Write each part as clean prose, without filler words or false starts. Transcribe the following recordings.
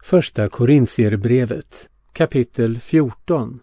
Första Korintierbrevet, kapitel 14.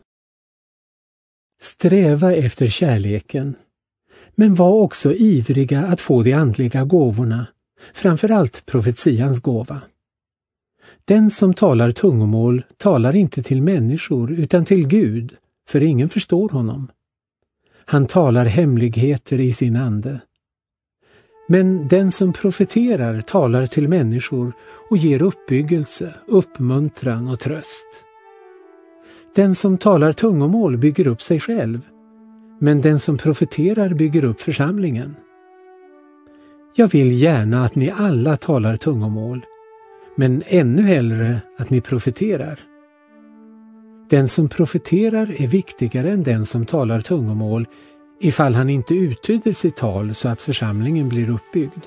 Sträva efter kärleken, men var också ivriga att få de andliga gåvorna, framförallt profetians gåva. Den som talar tungomål talar inte till människor utan till Gud, för ingen förstår honom. Han talar hemligheter i sin ande. Men den som profeterar talar till människor och ger uppbyggelse, uppmuntran och tröst. Den som talar tungomål bygger upp sig själv, men den som profeterar bygger upp församlingen. Jag vill gärna att ni alla talar tungomål, men ännu hellre att ni profeterar. Den som profeterar är viktigare än den som talar tungomål, ifall han inte uttyder sitt tal så att församlingen blir uppbyggd.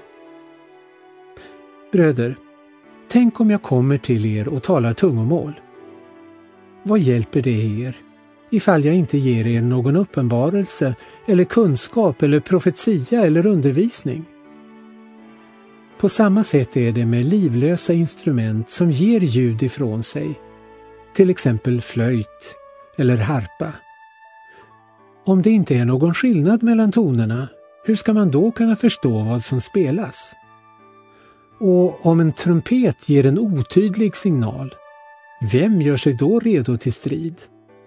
Bröder, tänk om jag kommer till er och talar tungomål. Vad hjälper det er, ifall jag inte ger er någon uppenbarelse eller kunskap eller profetia eller undervisning? På samma sätt är det med livlösa instrument som ger ljud ifrån sig, till exempel flöjt eller harpa. Om det inte är någon skillnad mellan tonerna, hur ska man då kunna förstå vad som spelas? Och om en trumpet ger en otydlig signal, vem gör sig då redo till strid?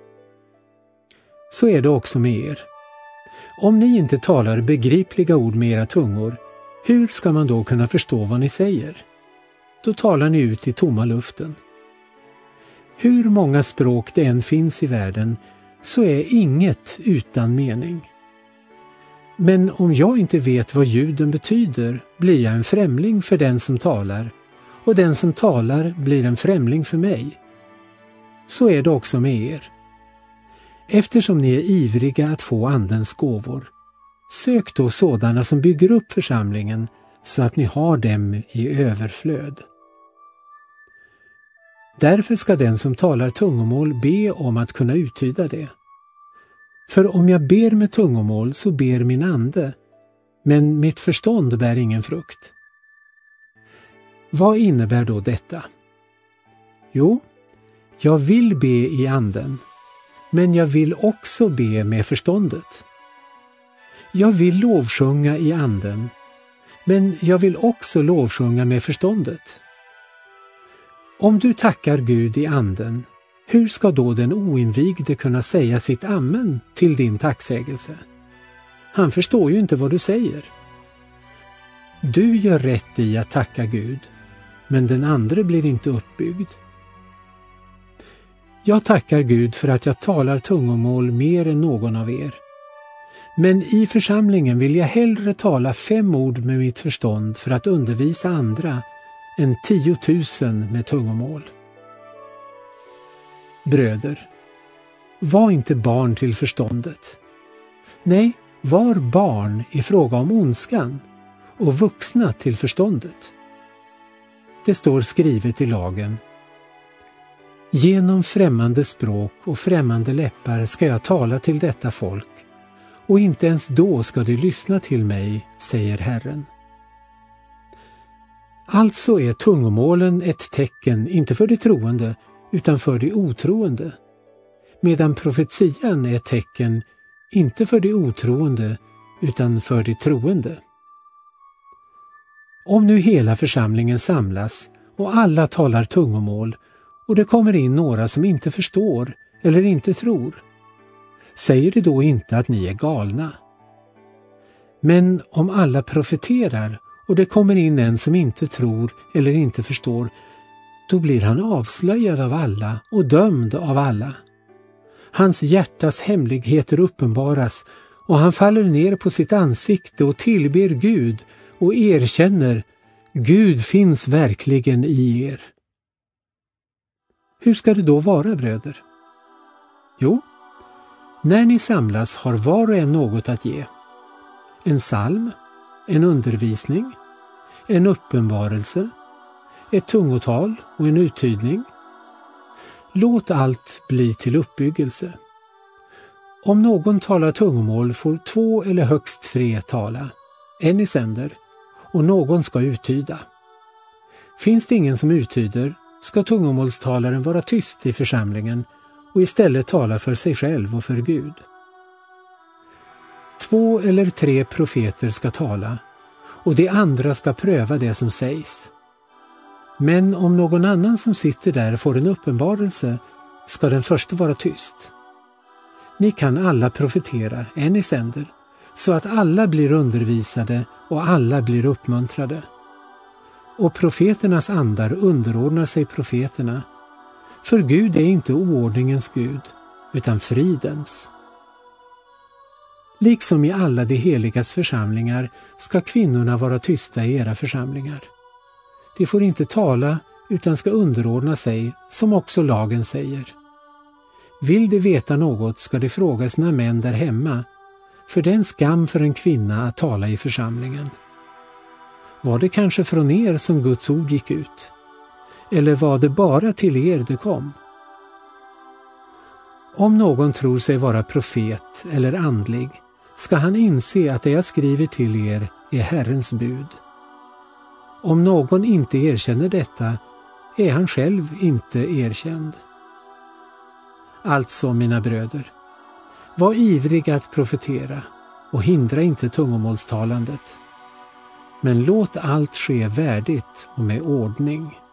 Så är det också med er. Om ni inte talar begripliga ord med era tungor, hur ska man då kunna förstå vad ni säger? Då talar ni ut i tomma luften. Hur många språk det än finns i världen, så är inget utan mening. Men om jag inte vet vad ljuden betyder, blir jag en främling för den som talar, och den som talar blir en främling för mig. Så är det också med er. Eftersom ni är ivriga att få andens gåvor, sök då sådana som bygger upp församlingen så att ni har dem i överflöd. Därför ska den som talar tungomål be om att kunna uttyda det. För om jag ber med tungomål så ber min ande, men mitt förstånd bär ingen frukt. Vad innebär då detta? Jo, jag vill be i anden, men jag vill också be med förståndet. Jag vill lovsjunga i anden, men jag vill också lovsjunga med förståndet. Om du tackar Gud i anden, hur ska då den oinvigde kunna säga sitt amen till din tacksägelse? Han förstår ju inte vad du säger. Du gör rätt i att tacka Gud, men den andra blir inte uppbyggd. Jag tackar Gud för att jag talar tungomål mer än någon av er. Men i församlingen vill jag hellre tala 5 ord med mitt förstånd för att undervisa andra än 10 000 med tungomål. Bröder, var inte barn till förståndet. Nej, var barn i fråga om ondskan och vuxna till förståndet. Det står skrivet i lagen: genom främmande språk och främmande läppar ska jag tala till detta folk, och inte ens då ska de lyssna till mig, säger Herren. Alltså är tungomålen ett tecken inte för de troende utan för de otroende, medan profetian är ett tecken inte för de otroende utan för de troende. Om nu hela församlingen samlas och alla talar tungomål och det kommer in några som inte förstår eller inte tror, säger det då inte att ni är galna? Men om alla profeterar och det kommer in en som inte tror eller inte förstår, då blir han avslöjad av alla och dömd av alla. Hans hjärtas hemligheter uppenbaras och han faller ner på sitt ansikte och tillber Gud och erkänner: Gud finns verkligen i er. Hur ska det då vara, bröder? Jo, när ni samlas har var och en något att ge. En psalm, en undervisning, en uppenbarelse, ett tungotal och en uttydning. Låt allt bli till uppbyggelse. Om någon talar tungomål får 2 eller högst 3 tala, en i sänder, och någon ska uttyda. Finns det ingen som uttyder, ska tungomålstalaren vara tyst i församlingen och istället tala för sig själv och för Gud. 2 eller 3 profeter ska tala, och de andra ska pröva det som sägs. Men om någon annan som sitter där får en uppenbarelse, ska den första vara tyst. Ni kan alla profetera, en i sänder, så att alla blir undervisade och alla blir uppmuntrade. Och profeternas andar underordnar sig profeterna, för Gud är inte oordningens Gud, utan fridens. Liksom i alla de heligas församlingar ska kvinnorna vara tysta i era församlingar. De får inte tala utan ska underordna sig, som också lagen säger. Vill de veta något ska de fråga sina män där hemma, för det är en skam för en kvinna att tala i församlingen. Var det kanske från er som Guds ord gick ut? Eller var det bara till er det kom? Om någon tror sig vara profet eller andlig, ska han inse att det jag skriver till er är Herrens bud. Om någon inte erkänner detta, är han själv inte erkänd. Alltså, mina bröder, var ivriga att profetera och hindra inte tungomålstalandet. Men låt allt ske värdigt och med ordning.